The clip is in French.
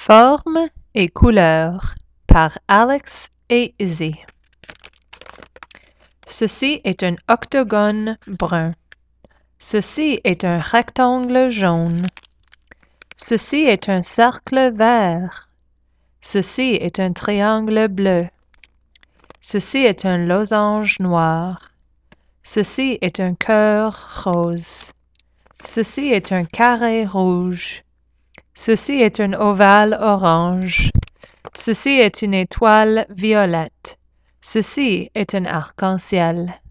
Formes et couleurs par Alex et Izzy. Ceci est un octogone brun. Ceci est un rectangle jaune. Ceci est un cercle vert. Ceci est un triangle bleu. Ceci est un losange noir. Ceci est un cœur rose. Ceci est un carré rouge. Ceci est un ovale orange. Ceci est une étoile violette. Ceci est un arc-en-ciel.